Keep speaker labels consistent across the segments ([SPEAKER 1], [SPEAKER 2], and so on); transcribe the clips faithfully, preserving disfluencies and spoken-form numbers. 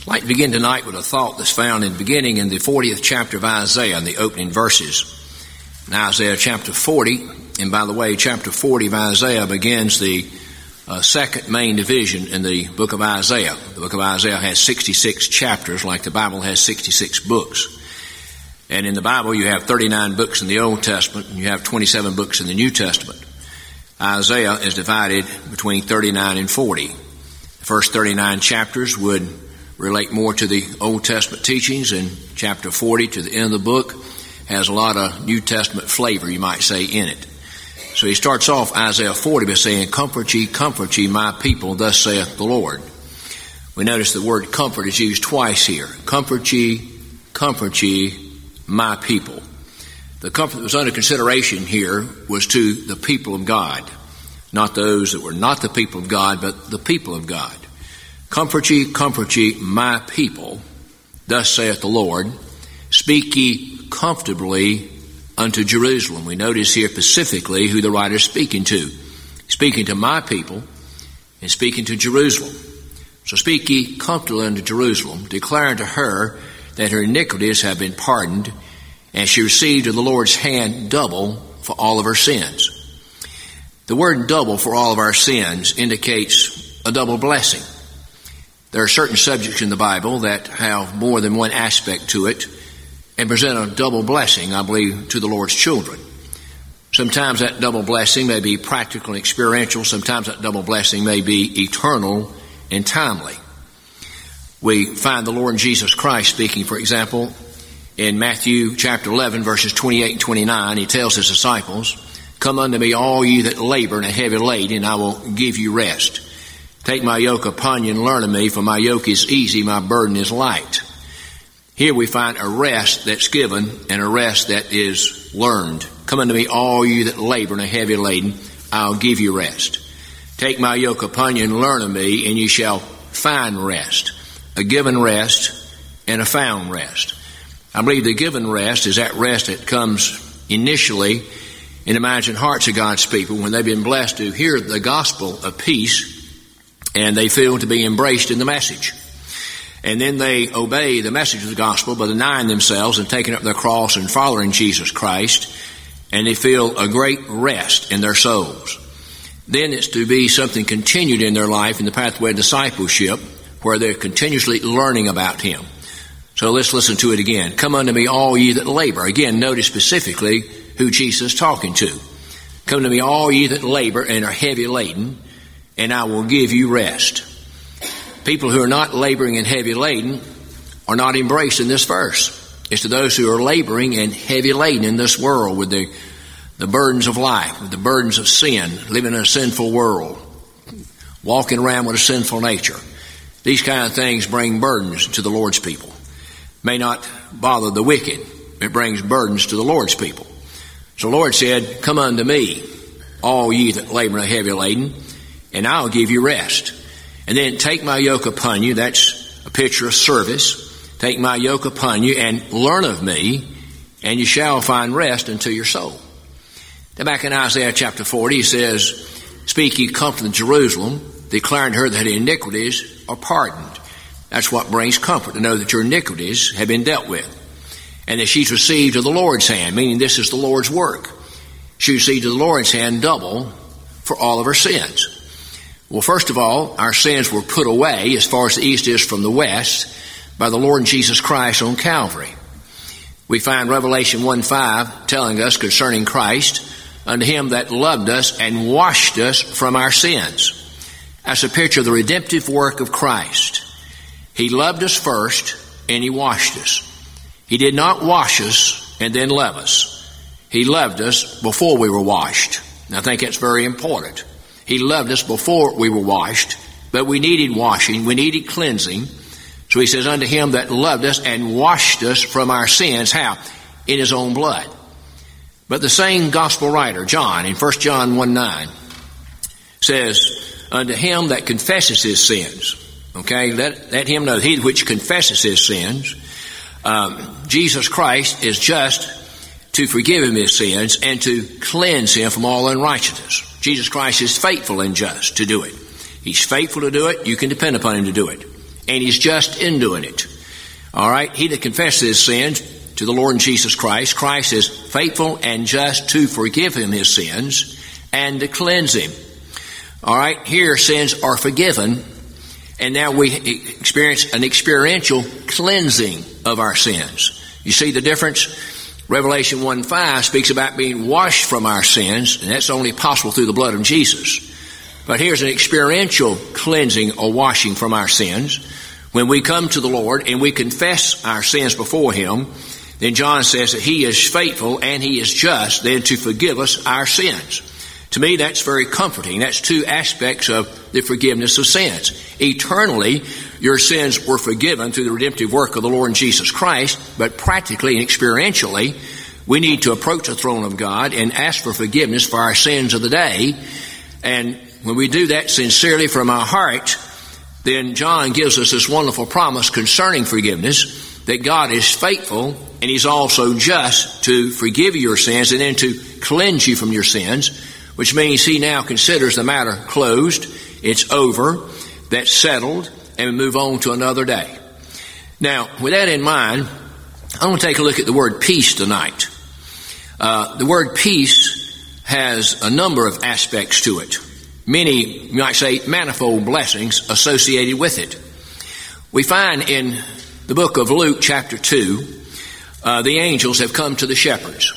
[SPEAKER 1] I'd like to begin tonight with a thought that's found in beginning in the fortieth chapter of Isaiah in the opening verses. In Isaiah chapter forty, and by the way, chapter forty of Isaiah begins the uh, second main division in the book of Isaiah. The book of Isaiah has sixty-six chapters, like the Bible has sixty-six books. And in the Bible you have thirty-nine books in the Old Testament, and you have twenty-seven books in the New Testament. Isaiah is divided between thirty-nine and forty. The first thirty-nine chapters would relate more to the Old Testament teachings, and chapter forty to the end of the book has a lot of New Testament flavor, you might say, in it. So he starts off Isaiah forty by saying, "Comfort ye, comfort ye, my people, thus saith the Lord." We notice the word comfort is used twice here. Comfort ye, comfort ye, my people. The comfort that was under consideration here was to the people of God, not those that were not the people of God, but the people of God. Comfort ye, comfort ye, my people, thus saith the Lord. Speak ye comfortably unto Jerusalem. We notice here specifically who the writer is speaking to. Speaking to my people and speaking to Jerusalem. So speak ye comfortably unto Jerusalem, declaring to her that her iniquities have been pardoned, and she received of the Lord's hand double for all of her sins. The word double for all of our sins indicates a double blessing. There are certain subjects in the Bible that have more than one aspect to it and present a double blessing, I believe, to the Lord's children. Sometimes that double blessing may be practical and experiential. Sometimes that double blessing may be eternal and timely. We find the Lord Jesus Christ speaking, for example, in Matthew chapter eleven, verses twenty-eight and twenty-nine. He tells his disciples, "Come unto me, all ye that labor and are heavy laden, and I will give you rest. Take my yoke upon you and learn of me, for my yoke is easy, my burden is light." Here we find a rest that's given and a rest that is learned. "Come unto me, all you that labor and are heavy laden, I'll give you rest. Take my yoke upon you and learn of me, and you shall find rest." A given rest and a found rest. I believe the given rest is that rest that comes initially in the minds and hearts of God's people when they've been blessed to hear the gospel of peace, and they feel to be embraced in the message. And then they obey the message of the gospel by denying themselves and taking up their cross and following Jesus Christ, and they feel a great rest in their souls. Then it's to be something continued in their life in the pathway of discipleship, where they're continuously learning about Him. So let's listen to it again. "Come unto me, all ye that labor." Again, notice specifically who Jesus is talking to. "Come to me, all ye that labor and are heavy laden, and I will give you rest." People who are not laboring and heavy laden are not embraced in this verse. It's to those who are laboring and heavy laden in this world with the, the burdens of life, with the burdens of sin, living in a sinful world, walking around with a sinful nature. These kind of things bring burdens to the Lord's people. May not bother the wicked. It brings burdens to the Lord's people. So the Lord said, "Come unto me, all ye that labor and are heavy laden, and I'll give you rest." And then, "Take my yoke upon you." That's a picture of service. "Take my yoke upon you and learn of me, and you shall find rest unto your soul." Then back in Isaiah chapter forty, he says, "Speak ye comfort in Jerusalem, declaring to her that her iniquities are pardoned." That's what brings comfort, to know that your iniquities have been dealt with, and that she's received of the Lord's hand, meaning this is the Lord's work. She received of the Lord's hand double for all of her sins. Well, first of all, our sins were put away as far as the east is from the west by the Lord Jesus Christ on Calvary. We find Revelation one five telling us concerning Christ, "Unto him that loved us and washed us from our sins." That's a picture of the redemptive work of Christ. He loved us first, and He washed us. He did not wash us and then love us. He loved us before we were washed. And I think that's very important. He loved us before we were washed, but we needed washing, we needed cleansing. So He says, "Unto him that loved us and washed us from our sins." How? In His own blood. But the same gospel writer, John, in First John one nine, says, "Unto him that confesses his sins." Okay, let, let him know, he which confesses his sins. Um, Jesus Christ is just to forgive him his sins and to cleanse him from all unrighteousness. Jesus Christ is faithful and just to do it. He's faithful to do it. You can depend upon Him to do it. and he's just in doing it. All right, he that confesses his sins to the Lord Jesus Christ, Christ is faithful and just to forgive him his sins and to cleanse him. All right, here sins are forgiven, and now we experience an experiential cleansing of our sins. You see the difference? Revelation one five speaks about being washed from our sins, and that's only possible through the blood of Jesus. But here's an experiential cleansing or washing from our sins. When we come to the Lord and we confess our sins before him, then John says that he is faithful and he is just then to forgive us our sins. To me, that's very comforting. That's two aspects of the forgiveness of sins. Eternally, your sins were forgiven through the redemptive work of the Lord Jesus Christ, but practically and experientially, we need to approach the throne of God and ask for forgiveness for our sins of the day. And when we do that sincerely from our heart, then John gives us this wonderful promise concerning forgiveness, that God is faithful and he's also just to forgive you your sins and then to cleanse you from your sins, which means he now considers the matter closed, it's over, that's settled, and we move on to another day. Now, with that in mind, I want to take a look at the word peace tonight. Uh, the word peace has a number of aspects to it. Many, you might say, manifold blessings associated with it. We find in the book of Luke chapter two, uh, the angels have come to the shepherds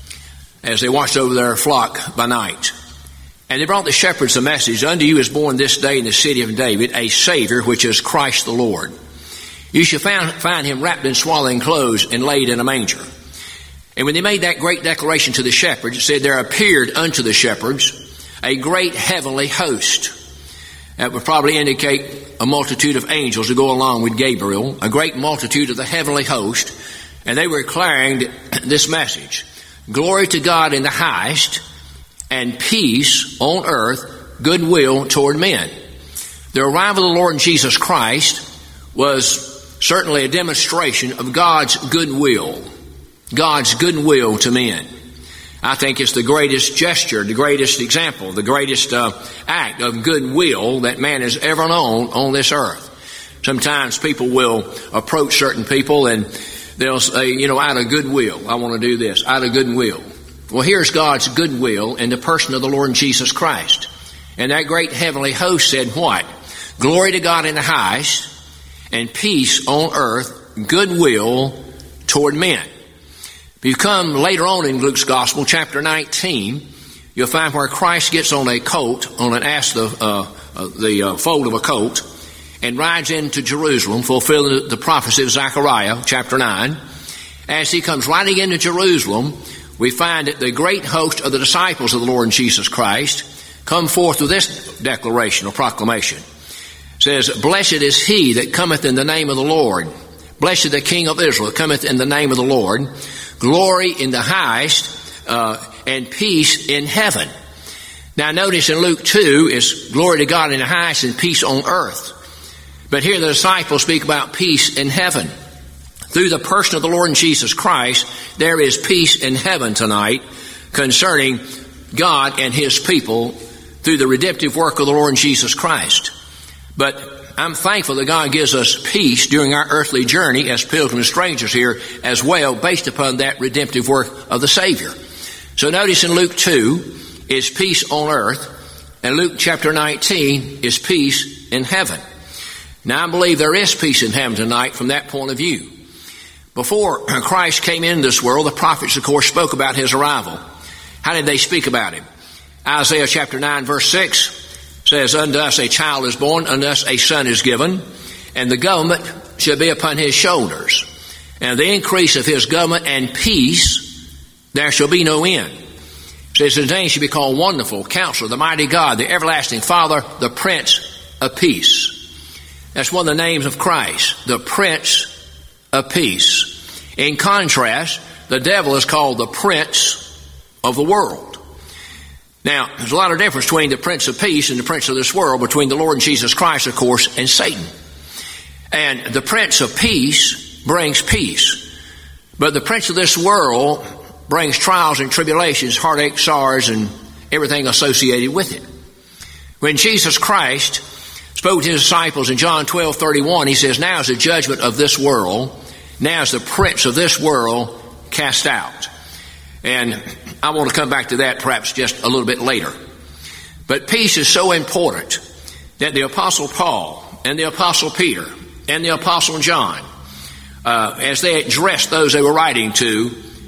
[SPEAKER 1] as they watched over their flock by night. And they brought the shepherds a message, unto you is born this day in the city of David a Savior, which is Christ the Lord. You shall find, find him wrapped in swaddling clothes and laid in a manger. And when they made that great declaration to the shepherds, it said, there appeared unto the shepherds a great heavenly host. That would probably indicate a multitude of angels to go along with Gabriel, a great multitude of the heavenly host, and they were declaring this message: glory to God in the highest, and peace on earth, goodwill toward men. The arrival of the Lord Jesus Christ was certainly a demonstration of God's goodwill, God's goodwill to men. I think it's the greatest gesture, the greatest example, the greatest uh, act of goodwill that man has ever known on this earth. Sometimes people will approach certain people and they'll say, you know, out of goodwill, I want to do this, out of goodwill. Well, here's God's goodwill in the person of the Lord Jesus Christ. And that great heavenly host said what? Glory to God in the highest, and peace on earth, goodwill toward men. If you come later on in Luke's Gospel, chapter nineteen, you'll find where Christ gets on a colt, on an ass, the, uh, uh, the uh, fold of a colt, and rides into Jerusalem, fulfilling the prophecy of Zechariah, chapter nine. As he comes riding into Jerusalem, we find that the great host of the disciples of the Lord Jesus Christ come forth with this declaration or proclamation. It says, blessed is he that cometh in the name of the Lord. Blessed the King of Israel cometh in the name of the Lord. Glory in the highest, uh, and peace in heaven. Now notice in Luke two is glory to God in the highest and peace on earth. But here the disciples speak about peace in heaven. Through the person of the Lord Jesus Christ, there is peace in heaven tonight concerning God and his people through the redemptive work of the Lord Jesus Christ. But I'm thankful that God gives us peace during our earthly journey as pilgrims and strangers here as well, based upon that redemptive work of the Savior. So notice in Luke two is peace on earth, and Luke chapter nineteen is peace in heaven. Now I believe there is peace in heaven tonight from that point of view. Before Christ came into this world, the prophets, of course, spoke about his arrival. How did they speak about him? Isaiah chapter nine verse six says, unto us a child is born, unto us a son is given, and the government shall be upon his shoulders. And the increase of his government and peace, there shall be no end. It says his name shall be called Wonderful, Counselor, the Mighty God, the Everlasting Father, the Prince of Peace. That's one of the names of Christ, the Prince of Peace. In contrast, the devil is called the Prince of the world. Now, there's a lot of difference between the Prince of Peace and the Prince of this world, between the Lord Jesus Christ, of course, and Satan. And the Prince of Peace brings peace. But the Prince of this world brings trials and tribulations, heartache, sorrows, and everything associated with it. When Jesus Christ spoke to his disciples in John twelve thirty-one. He says, now is the judgment of this world. Now is the prince of this world cast out. And I want to come back to that perhaps just a little bit later. But peace is so important that the Apostle Paul and the Apostle Peter and the Apostle John, uh, as they addressed those they were writing to,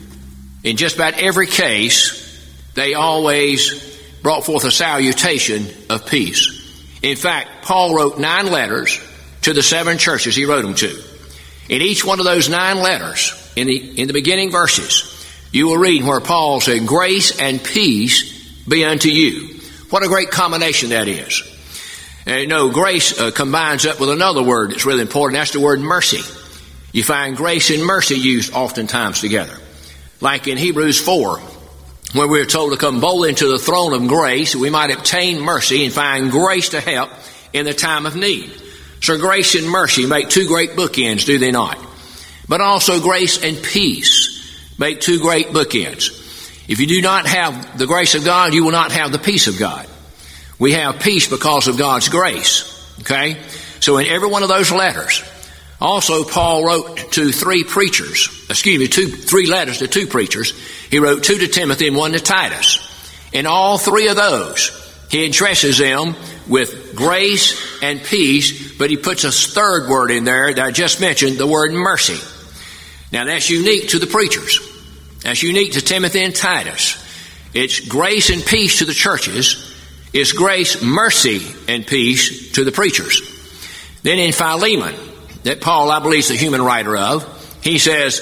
[SPEAKER 1] in just about every case, they always brought forth a salutation of peace. In fact, Paul wrote nine letters to the seven churches he wrote them to. In each one of those nine letters, in the, in the beginning verses, you will read where Paul said, grace and peace be unto you. What a great combination that is. And you know, grace uh, combines up with another word that's really important. That's the word mercy. You find grace and mercy used oftentimes together. Like in Hebrews four, where we're told to come boldly into the throne of grace, we might obtain mercy and find grace to help in the time of need. So grace and mercy make two great bookends, do they not? But also grace and peace make two great bookends. If you do not have the grace of God, you will not have the peace of God. We have peace because of God's grace. Okay? So in every one of those letters, also Paul wrote to three preachers, excuse me, two, three letters to two preachers. He wrote two to Timothy and one to Titus. In all three of those, he addresses them with grace and peace, but he puts a third word in there that I just mentioned, the word mercy. Now that's unique to the preachers. That's unique to Timothy and Titus. It's grace and peace to the churches. It's grace, mercy, and peace to the preachers. Then in Philemon, that Paul, I believe, is the human writer of, he says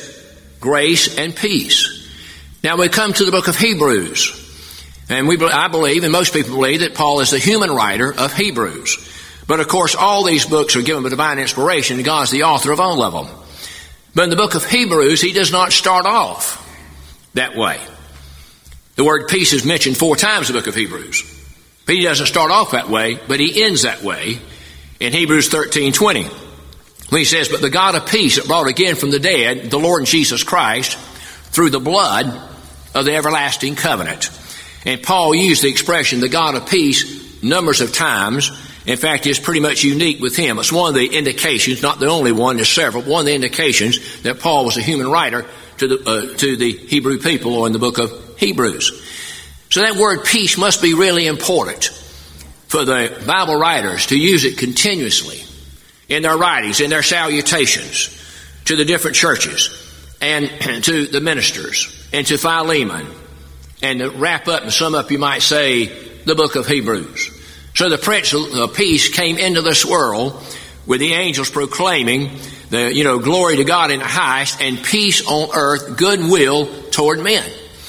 [SPEAKER 1] grace and peace. Now we come to the book of Hebrews. And we, I believe, and most people believe, that Paul is the human writer of Hebrews. But of course, all these books are given by divine inspiration, and God's the author of all of them. But in the book of Hebrews, he does not start off that way. The word peace is mentioned four times in the book of Hebrews. But he doesn't start off that way, but he ends that way in Hebrews thirteen twenty. When he says, but the God of peace that brought again from the dead the Lord Jesus Christ through the blood of the everlasting covenant. And Paul used the expression, the God of peace, numbers of times. In fact, it's pretty much unique with him. It's one of the indications, not the only one, there's several, one of the indications that Paul was a human writer to the, uh, to the Hebrew people, or in the book of Hebrews. So that word peace must be really important for the Bible writers to use it continuously in their writings, in their salutations to the different churches and to the ministers and to Philemon, and to wrap up and sum up, you might say, the book of Hebrews. So the Prince of Peace came into this world with the angels proclaiming the, you know, glory to God in the highest and peace on earth, goodwill toward men.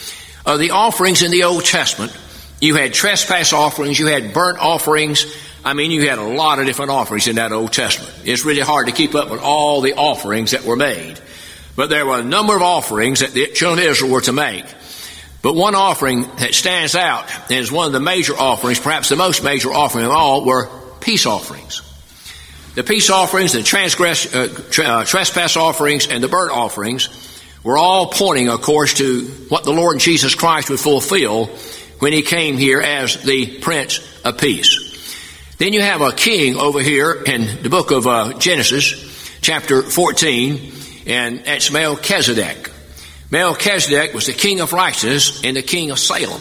[SPEAKER 1] Of the offerings in the Old Testament, you had trespass offerings, you had burnt offerings. I mean, you had a lot of different offerings in that Old Testament. It's really hard to keep up with all the offerings that were made. But there were a number of offerings that the children of Israel were to make. But one offering that stands out, and is one of the major offerings, perhaps the most major offering of all, were peace offerings. The peace offerings, the transgress, uh, tra- uh, trespass offerings, and the burnt offerings were all pointing, of course, to what the Lord Jesus Christ would fulfill when he came here as the Prince of Peace. Then you have a king over here in the book of uh, Genesis, chapter fourteen, and that's Melchizedek. Melchizedek was the king of righteousness and the king of Salem.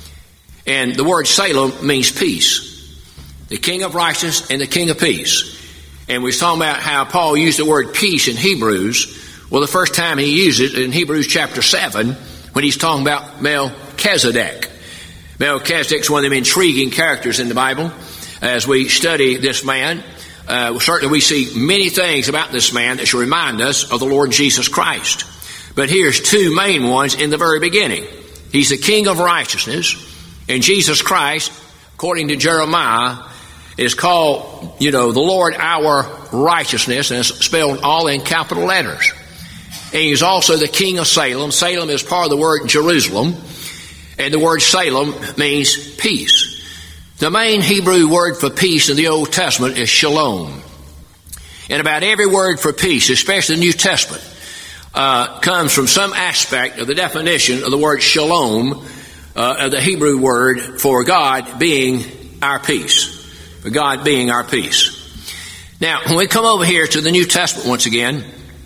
[SPEAKER 1] And the word Salem means peace. The king of righteousness and the king of peace. And we saw about how Paul used the word peace in Hebrews. Well, the first time he used it in Hebrews chapter seven, when he's talking about Melchizedek. Melchizedek's one of them intriguing characters in the Bible. As we study this man, uh, certainly we see many things about this man that should remind us of the Lord Jesus Christ. But here's two main ones in the very beginning. He's the King of righteousness, and Jesus Christ, according to Jeremiah, is called, you know, the Lord our righteousness, and it's spelled all in capital letters. And he's also the King of Salem. Salem is part of the word Jerusalem, and the word Salem means peace. The main Hebrew word for peace in the Old Testament is shalom. And about every word for peace, especially the New Testament, Uh, comes from some aspect of the definition of the word shalom, uh, of the Hebrew word for God being our peace. God being our peace. Now, when we come over here to the New Testament once again,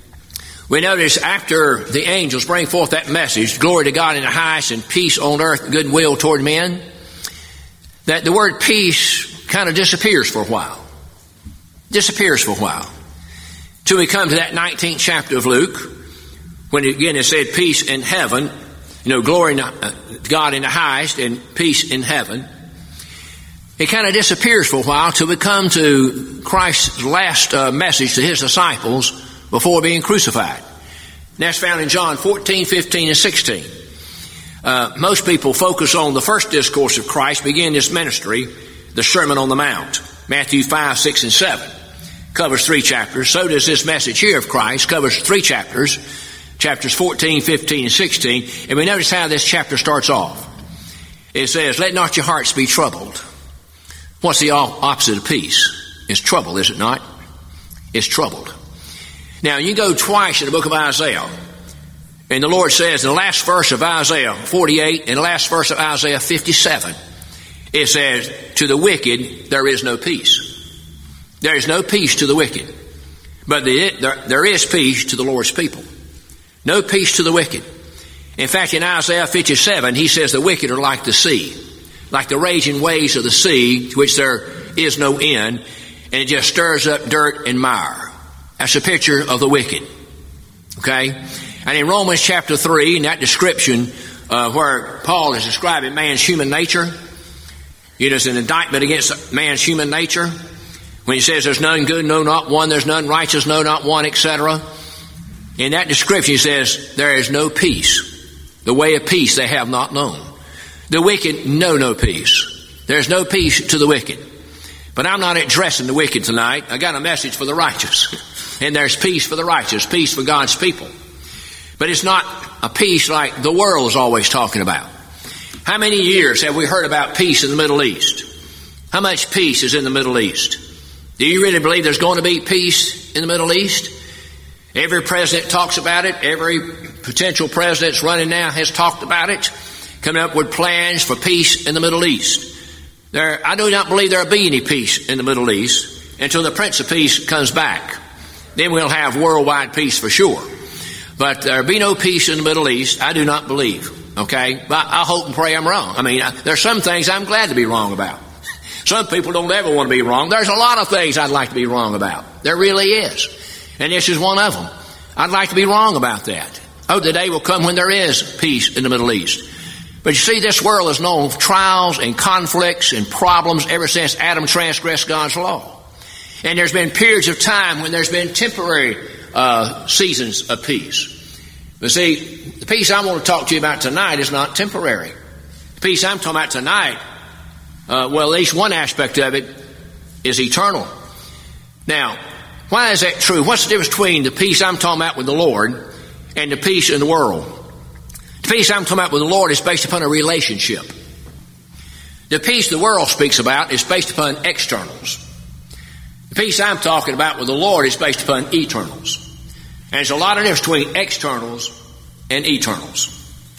[SPEAKER 1] we notice after the angels bring forth that message, glory to God in the highest and peace on earth, goodwill toward men, that the word peace kind of disappears for a while. Disappears for a while. Till we come to that nineteenth chapter of Luke, when again it said peace in heaven, you know, glory to God in the highest and peace in heaven. It kind of disappears for a while till we come to Christ's last uh, message to his disciples before being crucified. And that's found in John fourteen, fifteen, and sixteen. Uh, most people focus on the first discourse of Christ, begin this ministry, the Sermon on the Mount, Matthew five, six, and seven. Covers three chapters. So does this message here of Christ, covers three chapters, chapters fourteen, fifteen, and sixteen. And we notice how this chapter starts off. It says, let not your hearts be troubled. What's the opposite of peace? It's trouble, is it not? It's troubled. Now, you go twice in the book of Isaiah, and the Lord says in the last verse of Isaiah forty-eight and the last verse of Isaiah fifty-seven, it says, to the wicked there is no peace. There is no peace to the wicked, but the, there, there is peace to the Lord's people. No peace to the wicked. In fact, in Isaiah fifty-seven, he says the wicked are like the sea, like the raging waves of the sea, to which there is no end, and it just stirs up dirt and mire. That's a picture of the wicked. Okay? And in Romans chapter three, in that description uh, where Paul is describing man's human nature, it is an indictment against man's human nature. When he says there's none good, no not one, there's none righteous, no not one, et cetera. In that description he says there is no peace. The way of peace they have not known. The wicked know no peace. There's no peace to the wicked. But I'm not addressing the wicked tonight. I got a message for the righteous. And there's peace for the righteous, peace for God's people. But it's not a peace like the world is always talking about. How many years have we heard about peace in the Middle East? How much peace is in the Middle East? Do you really believe there's going to be peace in the Middle East? Every president talks about it. Every potential president that's running now has talked about it, coming up with plans for peace in the Middle East. There, I do not believe there will be any peace in the Middle East until the Prince of Peace comes back. Then we'll have worldwide peace for sure. But there will be no peace in the Middle East, I do not believe. Okay? But I hope and pray I'm wrong. I mean, there's some things I'm glad to be wrong about. Some people don't ever want to be wrong. There's a lot of things I'd like to be wrong about. There really is. And this is one of them. I'd like to be wrong about that. Oh, the day will come when there is peace in the Middle East. But you see, this world has known trials and conflicts and problems ever since Adam transgressed God's law. And there's been periods of time when there's been temporary uh, seasons of peace. But see, the peace I want to talk to you about tonight is not temporary. The peace I'm talking about tonight, uh, well, at least one aspect of it is eternal. Now, why is that true? What's the difference between the peace I'm talking about with the Lord and the peace in the world? The peace I'm talking about with the Lord is based upon a relationship. The peace the world speaks about is based upon externals. The peace I'm talking about with the Lord is based upon eternals. And there's a lot of difference between externals and eternals.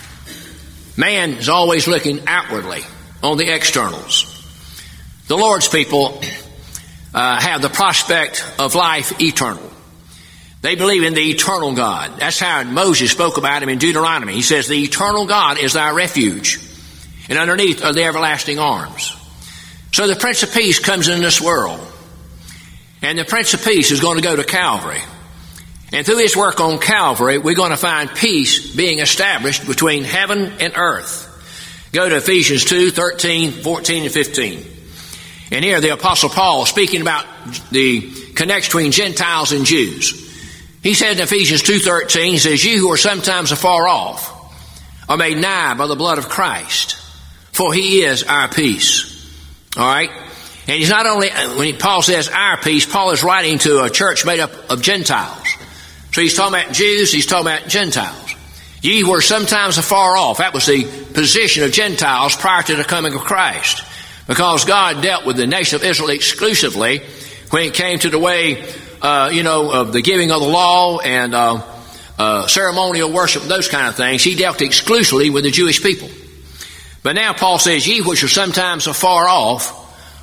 [SPEAKER 1] Man is always looking outwardly on the externals. The Lord's people uh, have the prospect of life eternal. They believe in the eternal God. That's how Moses spoke about him in Deuteronomy. He says, the eternal God is thy refuge, and underneath are the everlasting arms. So the Prince of Peace comes into this world. And the Prince of Peace is going to go to Calvary. And through his work on Calvary, we're going to find peace being established between heaven and earth. Go to Ephesians two, thirteen, fourteen, and fifteen. And here the Apostle Paul, speaking about the connection between Gentiles and Jews. He said in Ephesians two, thirteen, he says, you who are sometimes afar off are made nigh by the blood of Christ, for he is our peace. All right? And he's not only, when Paul says our peace, Paul is writing to a church made up of Gentiles. So he's talking about Jews, he's talking about Gentiles. Ye were sometimes afar off. That was the position of Gentiles prior to the coming of Christ. Because God dealt with the nation of Israel exclusively when it came to the way, uh, you know, of the giving of the law and uh, uh, ceremonial worship, those kind of things. He dealt exclusively with the Jewish people. But now Paul says, ye which are sometimes afar off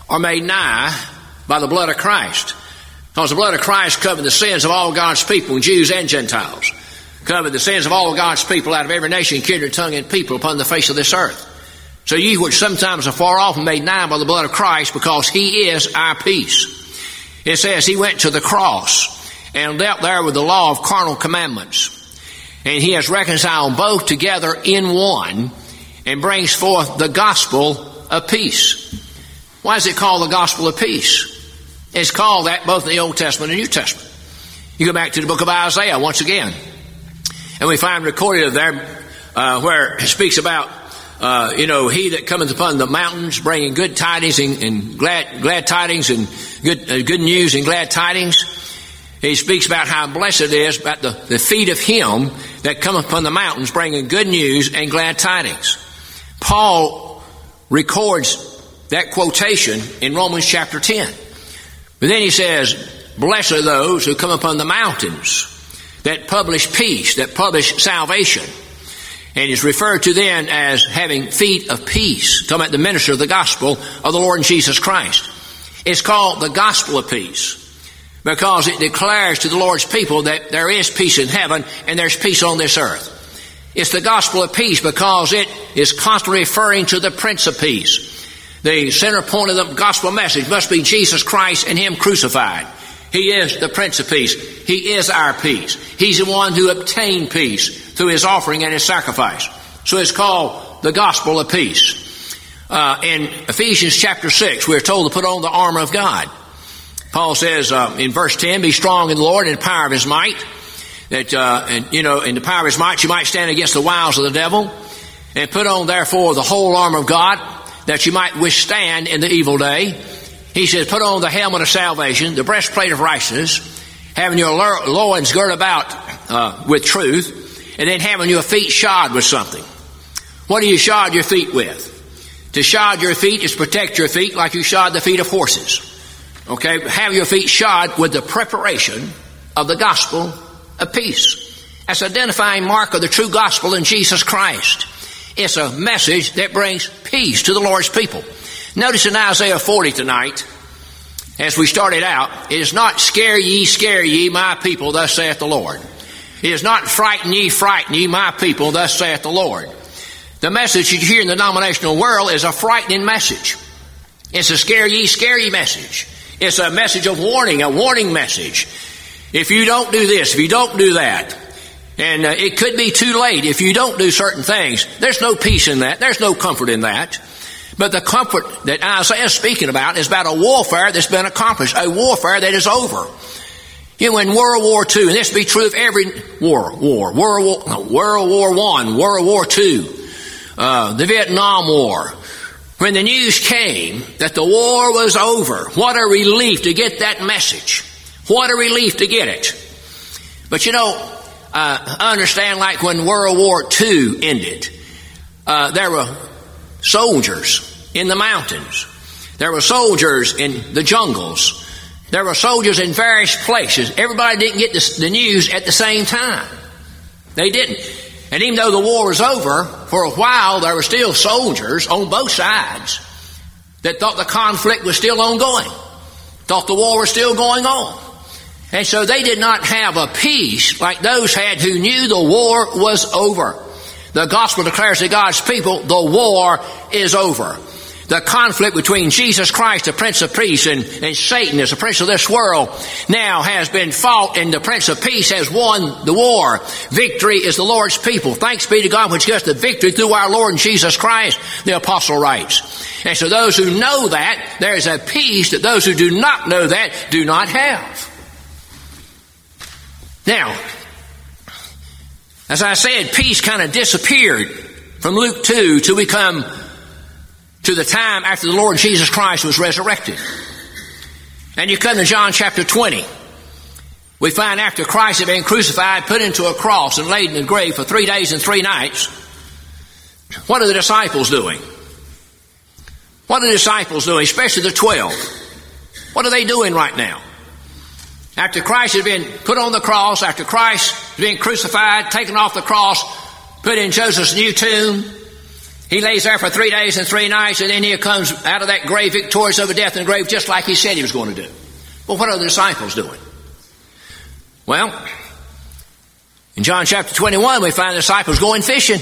[SPEAKER 1] are made nigh by the blood of Christ. Because the blood of Christ covered the sins of all God's people, Jews and Gentiles. Covered the sins of all God's people out of every nation, kindred, tongue, and people upon the face of this earth. So ye which sometimes are far off are made nigh by the blood of Christ, because he is our peace. It says he went to the cross and dealt there with the law of carnal commandments. And he has reconciled both together in one and brings forth the gospel of peace. Why is it called the gospel of peace? It's called that both in the Old Testament and New Testament. You go back to the book of Isaiah once again, and we find recorded there uh, where it speaks about, uh, you know, he that cometh upon the mountains bringing good tidings and, and glad glad tidings and good uh, good news and glad tidings. He speaks about how blessed it is about the, the feet of him that cometh upon the mountains bringing good news and glad tidings. Paul records that quotation in Romans chapter ten. But then he says, blessed are those who come upon the mountains that publish peace, that publish salvation. And is referred to then as having feet of peace, talking about the minister of the gospel of the Lord Jesus Christ. It's called the gospel of peace because it declares to the Lord's people that there is peace in heaven and there's peace on this earth. It's the gospel of peace because it is constantly referring to the Prince of Peace. The center point of the gospel message must be Jesus Christ and him crucified. He is the Prince of Peace. He is our peace. He's the one who obtained peace through his offering and his sacrifice. So it's called the gospel of peace. Uh, in Ephesians chapter six, we're told to put on the armor of God. Paul says uh, in verse ten, be strong in the Lord and the power of his might. That, uh, and, you know, in the power of his might, you might stand against the wiles of the devil. And put on, therefore, the whole armor of God, that you might withstand in the evil day. He says, put on the helmet of salvation, the breastplate of righteousness, having your loins girt about uh, with truth, and then having your feet shod with something. What do you shod your feet with? To shod your feet is protect your feet like you shod the feet of horses. Okay, have your feet shod with the preparation of the gospel of peace. That's an identifying mark of the true gospel in Jesus Christ. It's a message that brings peace to the Lord's people. Notice in Isaiah forty tonight, as we started out, it is not scare ye, scare ye, my people, thus saith the Lord. It is not frighten ye, frighten ye, my people, thus saith the Lord. The message you hear in the denominational world is a frightening message. It's a scare ye, scare ye message. It's a message of warning, a warning message. If you don't do this, if you don't do that, and uh, it could be too late if you don't do certain things. There's no peace in that. There's no comfort in that. But the comfort that Isaiah is speaking about is about a warfare that's been accomplished, a warfare that is over. You know, in World War Two, and this be true of every war, war, World War, no, World War One, World War Two, uh, the Vietnam War, when the news came that the war was over, what a relief to get that message. What a relief to get it. But you know, Uh, understand, like when World War Two ended, uh, there were soldiers in the mountains. There were soldiers in the jungles. There were soldiers in various places. Everybody didn't get the, the news at the same time. They didn't. And even though the war was over, for a while there were still soldiers on both sides that thought the conflict was still ongoing, thought the war was still going on. And so they did not have a peace like those had who knew the war was over. The gospel declares to God's people, the war is over. The conflict between Jesus Christ, the Prince of Peace, and, and Satan as the prince of this world now has been fought, and the Prince of Peace has won the war. Victory is the Lord's people. Thanks be to God which gives the victory through our Lord Jesus Christ, the apostle writes. And so those who know that, there is a peace that those who do not know that do not have. Now, as I said, peace kind of disappeared from Luke two till we come to the time after the Lord Jesus Christ was resurrected. And you come to John chapter twenty. We find after Christ had been crucified, put into a cross, and laid in the grave for three days and three nights, what are the disciples doing? What are the disciples doing, especially the twelve? What are they doing right now? After Christ had been put on the cross, after Christ had been crucified, taken off the cross, put in Joseph's new tomb, He lays there for three days and three nights, and then he comes out of that grave victorious over death and the grave, just like he said he was going to do. Well, what are the disciples doing? Well, in John chapter twenty-one, we find the disciples going fishing.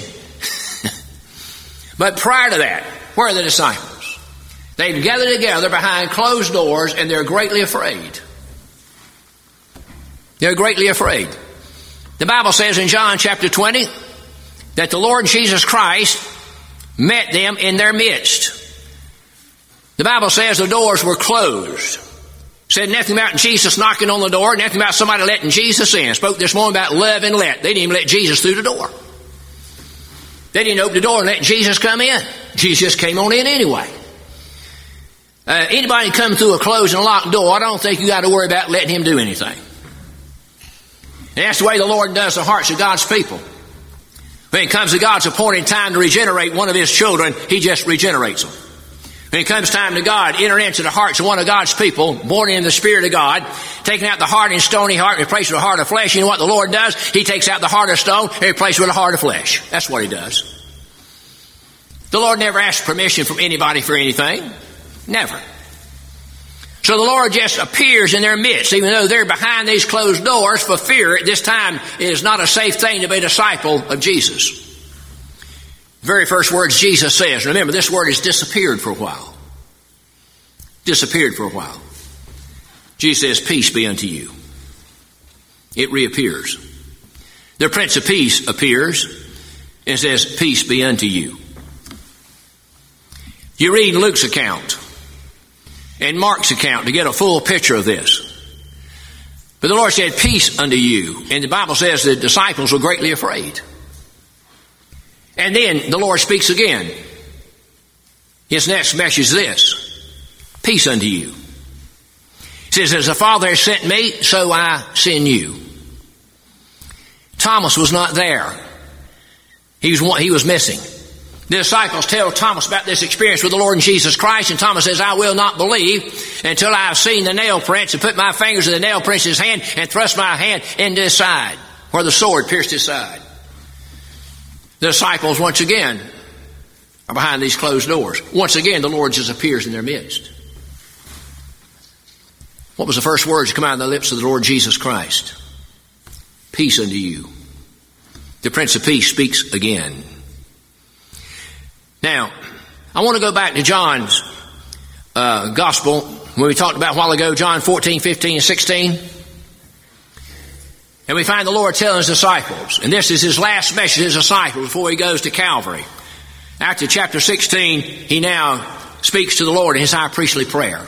[SPEAKER 1] But prior to that, where are the disciples? They've gathered together behind closed doors, and they're greatly afraid. They're greatly afraid. The Bible says in John chapter twenty that the Lord Jesus Christ met them in their midst. The Bible says the doors were closed. Said nothing about Jesus knocking on the door, nothing about somebody letting Jesus in. Spoke this morning about love and let. They didn't even let Jesus through the door. They didn't open the door and let Jesus come in. Jesus came on in anyway. Uh, anybody come through a closed and locked door, I don't think you got to worry about letting him do anything. And that's the way the Lord does the hearts of God's people. When it comes to God's appointed time to regenerate one of his children, he just regenerates them. When it comes time to God, enter into the hearts of one of God's people, born in the Spirit of God, taking out the hard and stony heart and replacing it with a heart of flesh. You know what the Lord does? He takes out the heart of stone and replaces it with a heart of flesh. That's what he does. The Lord never asks permission from anybody for anything. Never. So the Lord just appears in their midst, even though they're behind these closed doors for fear. At this time, it is not a safe thing to be a disciple of Jesus. The very first words Jesus says, remember, this word has disappeared for a while. Disappeared for a while. Jesus says, peace be unto you. It reappears. The Prince of Peace appears and says, peace be unto you. You read Luke's account and Mark's account to get a full picture of this. But the Lord said, peace unto you. And the Bible says the disciples were greatly afraid. And then the Lord speaks again. His next message is this: peace unto you. He says, as the Father has sent me, so I send you. Thomas was not there. He was, he was missing. The disciples tell Thomas about this experience with the Lord Jesus Christ, and Thomas says, I will not believe until I have seen the nail prints and put my fingers in the nail prints in his hand and thrust my hand into his side, where the sword pierced his side. The disciples, once again, are behind these closed doors. Once again, the Lord just appears in their midst. What was the first words to come out of the lips of the Lord Jesus Christ? Peace unto you. The Prince of Peace speaks again. Now, I want to go back to John's uh, gospel when we talked about a while ago, John fourteen, fifteen, and sixteen. And we find the Lord telling his disciples, and this is his last message to his disciples before he goes to Calvary. After chapter sixteen, he now speaks to the Lord in his high priestly prayer.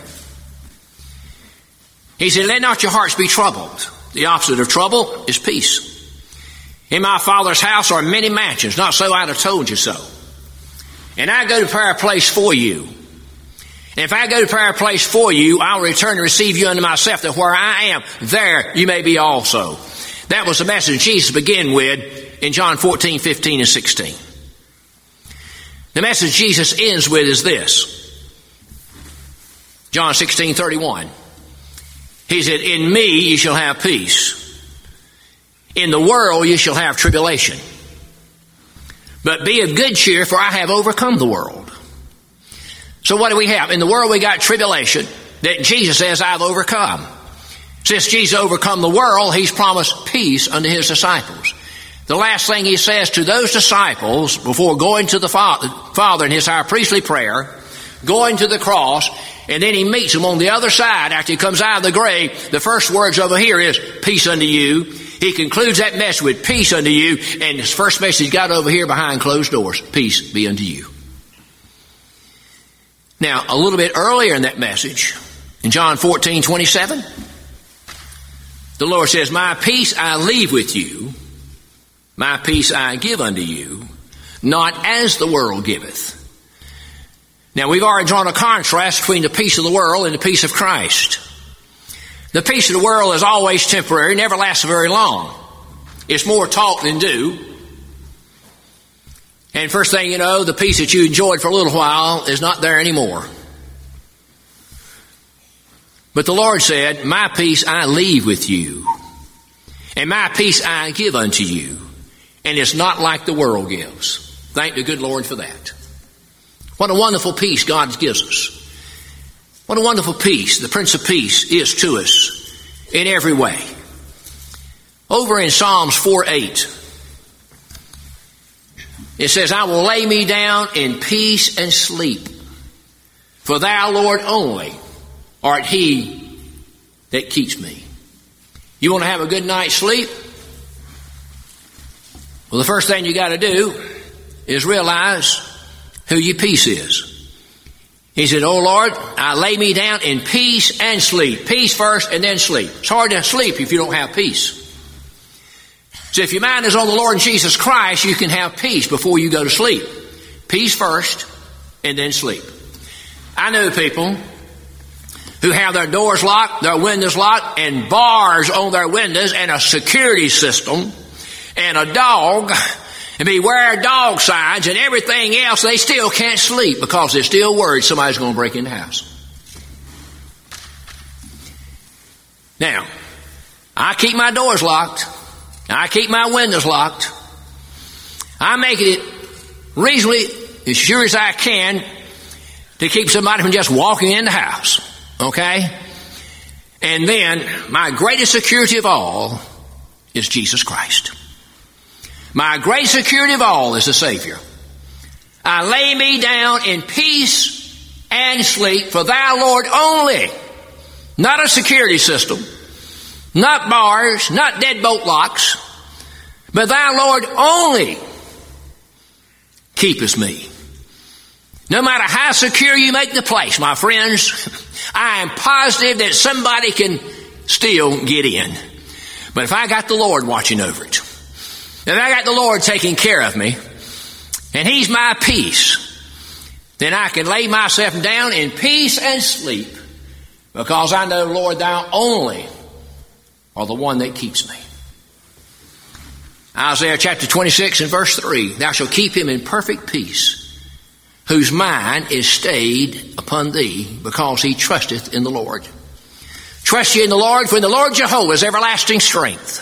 [SPEAKER 1] He said, let not your hearts be troubled. The opposite of trouble is peace. In my Father's house are many mansions, not so I'd have told you so. And I go to prepare a place for you. And if I go to prepare a place for you, I'll return to receive you unto myself, that where I am, there you may be also. That was the message Jesus began with in John fourteen, fifteen, and sixteen. The message Jesus ends with is this. John sixteen, thirty-one. He said, in me you shall have peace. In the world you shall have tribulation. But be of good cheer, for I have overcome the world. So what do we have? In the world we got tribulation that Jesus says I've overcome. Since Jesus overcome the world, he's promised peace unto his disciples. The last thing he says to those disciples before going to the Father in his high priestly prayer, going to the cross, and then he meets them on the other side after he comes out of the grave, the first words over here is, peace unto you. He concludes that message with peace unto you, and his first message got over here behind closed doors, peace be unto you. Now, a little bit earlier in that message, in John fourteen, twenty-seven, the Lord says, my peace I leave with you, my peace I give unto you, not as the world giveth. Now, we've already drawn a contrast between the peace of the world and the peace of Christ. The peace of the world is always temporary, never lasts very long. It's more talk than do. And first thing you know, the peace that you enjoyed for a little while is not there anymore. But the Lord said, my peace I leave with you, and my peace I give unto you. And it's not like the world gives. Thank the good Lord for that. What a wonderful peace God gives us. What a wonderful peace the Prince of Peace is to us in every way. Over in Psalms four eight, it says, I will lay me down in peace and sleep, for thou, Lord, only art he that keeps me. You want to have a good night's sleep? Well, the first thing you got to do is realize who your peace is. He said, oh Lord, I lay me down in peace and sleep. Peace first and then sleep. It's hard to sleep if you don't have peace. So if your mind is on the Lord Jesus Christ, you can have peace before you go to sleep. Peace first and then sleep. I know people who have their doors locked, their windows locked, and bars on their windows, and a security system, and a dog, and beware dog signs, and everything else. They still can't sleep because they're still worried somebody's going to break in the house. Now, I keep my doors locked. I keep my windows locked. I make it reasonably as sure as I can to keep somebody from just walking in the house. Okay? And then my greatest security of all is Jesus Christ. My greatest security of all is the Savior. I lay me down in peace and sleep, for thou, Lord, only. Not a security system. Not bars, not deadbolt locks, but thou, Lord, only keepest me. No matter how secure you make the place, my friends, I am positive that somebody can still get in. But if I got the Lord watching over it, if I got the Lord taking care of me, and He's my peace, then I can lay myself down in peace and sleep, because I know, Lord, thou only are the one that keeps me. Isaiah chapter twenty-six and verse three, thou shalt keep him in perfect peace, whose mind is stayed upon thee, because he trusteth in the Lord. Trust ye in the Lord, for in the Lord Jehovah is everlasting strength.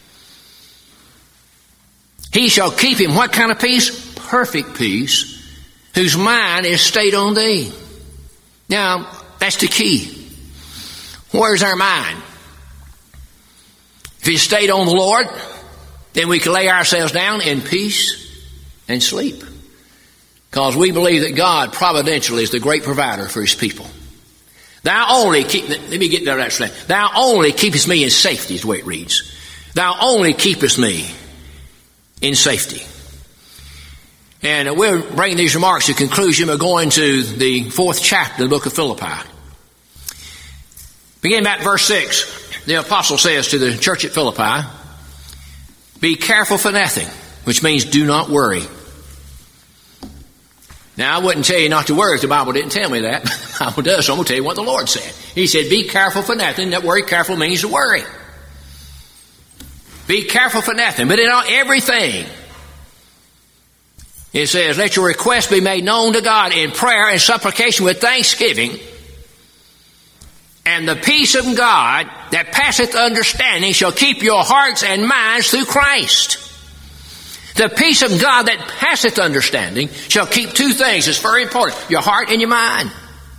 [SPEAKER 1] He shall keep him, what kind of peace? Perfect peace, whose mind is stayed on thee. Now, that's the key. Where's our mind? If it's stayed on the Lord, then we can lay ourselves down in peace and sleep. Because we believe that God providentially is the great provider for His people. Thou only keep, let me get there that straight. Thou only keepest me in safety is the way it reads. Thou only keepest me in safety. And we're bringing these remarks to conclusion. We're going to the fourth chapter of the book of Philippi. Beginning at verse six. The apostle says to the church at Philippi, be careful for nothing, which means do not worry. Now, I wouldn't tell you not to worry if the Bible didn't tell me that. The Bible does, so I'm going to tell you what the Lord said. He said, be careful for nothing. That word careful means to worry. Be careful for nothing, but in all, everything. It says, let your request be made known to God in prayer and supplication with thanksgiving. And the peace of God that passeth understanding shall keep your hearts and minds through Christ. The peace of God that passeth understanding shall keep two things. It's very important. Your heart and your mind.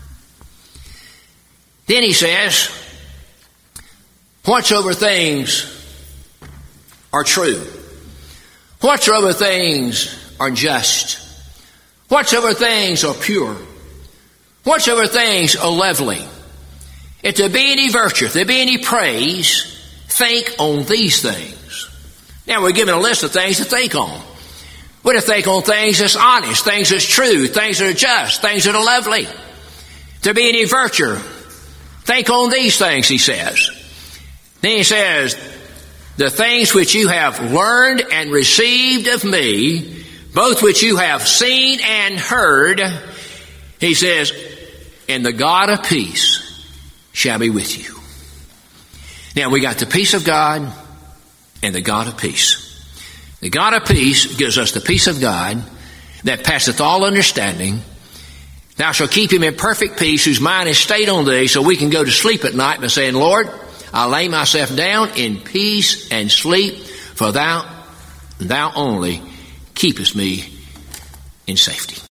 [SPEAKER 1] Then he says, whatsoever things are true, whatsoever things are just, whatsoever things are pure, whatsoever things are lovely, if there be any virtue, if there be any praise, think on these things. Now we're given a list of things to think on. We're to think on things that's honest, things that's true, things that are just, things that are lovely. If there be any virtue, think on these things, he says. Then he says, the things which you have learned and received of me, both which you have seen and heard, he says, and the God of peace shall be with you. Now we got the peace of God and the God of peace. The God of peace gives us the peace of God that passeth all understanding. Thou shalt keep him in perfect peace, whose mind is stayed on thee, so we can go to sleep at night by saying, Lord, I lay myself down in peace and sleep, for thou, thou only keepest me in safety.